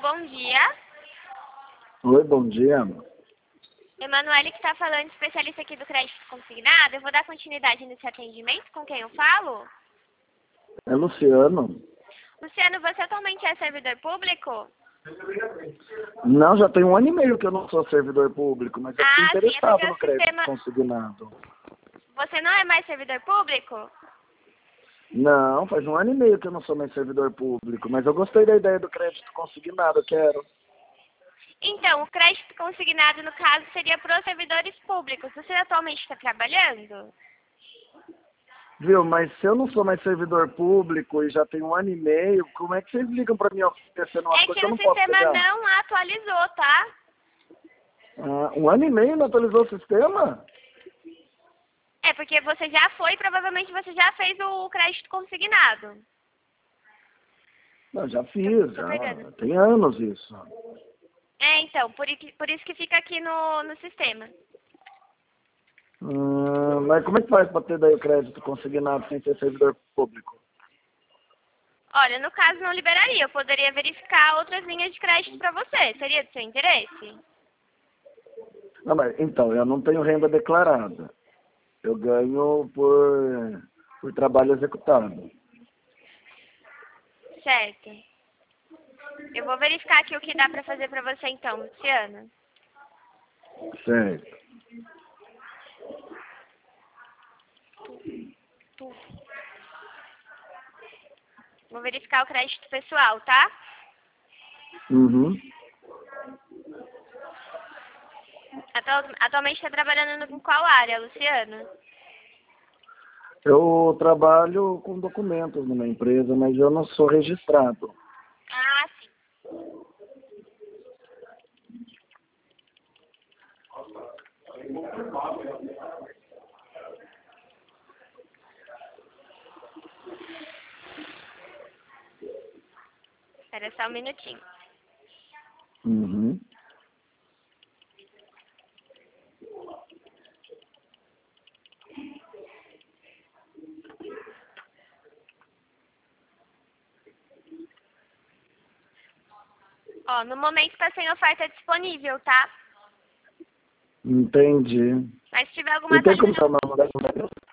bom dia. Oi, bom dia. Emanuele que está falando, especialista aqui do crédito consignado. Eu vou dar continuidade nesse atendimento. Com quem eu falo? É Luciano. Luciano, você atualmente é servidor público? Não, já tem 1 ano e meio que eu não sou servidor público, mas eu fiquei Sim, é interessado porque no o crédito sistema... consignado. Você não é mais servidor público? Não, faz 1 ano e meio que eu não sou mais servidor público, mas eu gostei da ideia do crédito consignado, eu quero. Então, o crédito consignado, no caso, seria para os servidores públicos. Você atualmente está trabalhando? Viu, mas se eu não sou mais servidor público e já tem 1 ano e meio, como é que vocês ligam pra mim oferecendo uma É coisa que que eu o não posso sistema pegar? não atualizou, tá? 1 ano e meio não atualizou o sistema? É porque você já foi, provavelmente você já fez o crédito consignado. Não, já fiz, Tô já. pegando. Tem anos isso. É, então, por isso que fica aqui no sistema. Mas como é que faz para ter daí o crédito consignado sem ser servidor público? Olha, no caso não liberaria, eu poderia verificar outras linhas de crédito para você. Seria do seu interesse? Não, mas, então, eu não tenho renda declarada. Eu ganho por trabalho executado. Certo. Eu vou verificar aqui o que dá para fazer para você então, Luciana. Certo. Vou verificar o crédito pessoal, tá? Uhum. Atualmente está trabalhando em qual área, Luciano? Eu trabalho com documentos numa empresa, mas eu não sou registrado. Ah, sim. Espera só um minutinho. Uhum. Ó, no momento está sem oferta disponível, tá? Entendi. Mas se tiver alguma E tem como atualização... tomar uma